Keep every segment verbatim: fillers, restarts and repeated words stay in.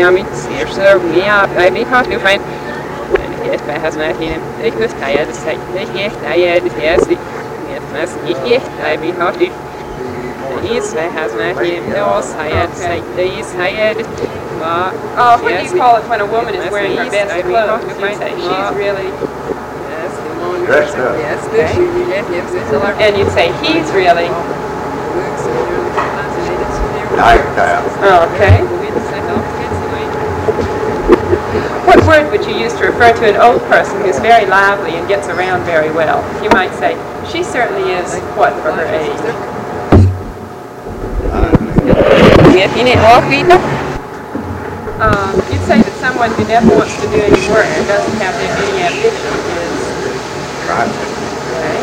amit szívszer, mi a bejbékat, du fein. Jetzt bei has nach ihnen. Ich muss tired, das heißt, ich echt tired, das heißt, jetzt was ich echt bejbékat, du. Is by has nach ihnen, der was tired, das heißt, der is tired. Oh, what do you call it when a woman is wearing her best clothes? You say she's really... Dressed up. Yes, okay. And you'd say he's really... Night out. Okay. What word would you use to refer to an old person who's very lively and gets around very well? You might say, she certainly is what for her age? Um, you'd say that someone who never wants to do any work and doesn't have any ambition is... Right. Okay.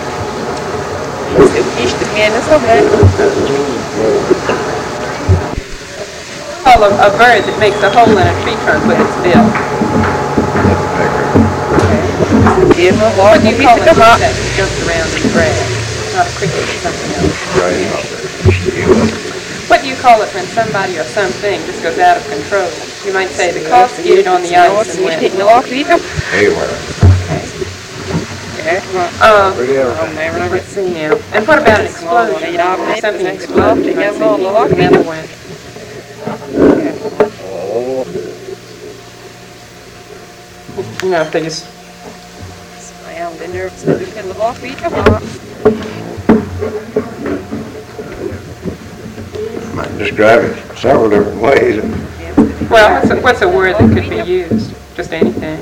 Call a, a bird that makes a hole in a tree trunk with its bill. Okay. What do you call a cricket that jumps around in the grass? Not a cricket, but something else. What do you call it when somebody or something just goes out of control? You might say the car skidded on the ice and went. Haywire. Um, let's see now. And what about an explosion? If something exploded, you might say the other went. You know, if they just... Might describe it several different ways. Well, what's a, what's a word that could be used? Just anything.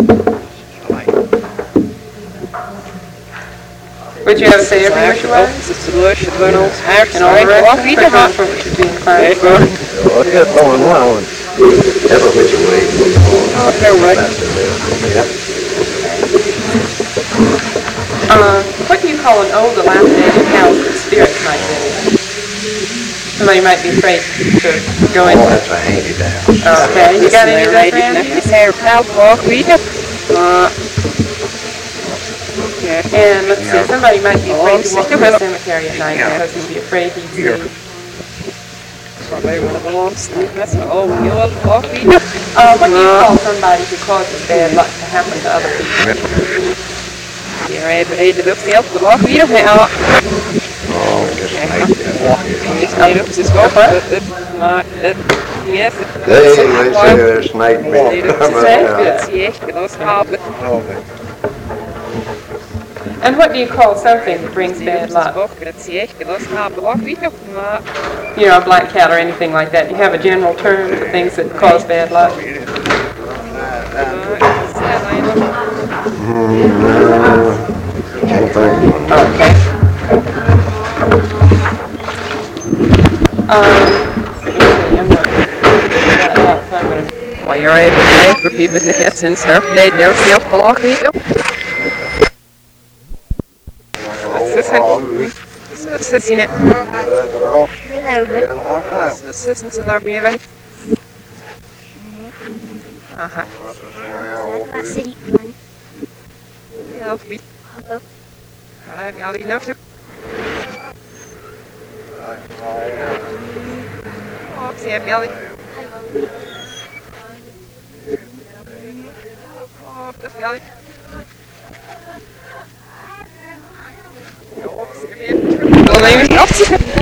Would you have to say every which way? In all directions? Which one for which is being inclined? Well, it's just going one. Every which way. Uh, what do you call an old dilapidated house that spirits might live in? Somebody might be afraid to go in. Oh, that's a handy down. Okay, you got any of that around you? And let's see, somebody might be afraid to walk to the cemetery at night because he'd be afraid he'd see. Uh, what do you call somebody who causes bad luck to happen to other people? Oh, just Yes. They, they say they're snake bit. And what do you call something that brings bad luck? You know, a black cat or anything like that. You have a general term for things that cause bad luck? Okay. Um, Well, you're able to make for people to get in surf, they don't feel for people. Assassin it. Assassin to our breathing. Uh huh. Help me. I've got enough to. Oh, see a belly. Oh, the belly. Oh, maybe.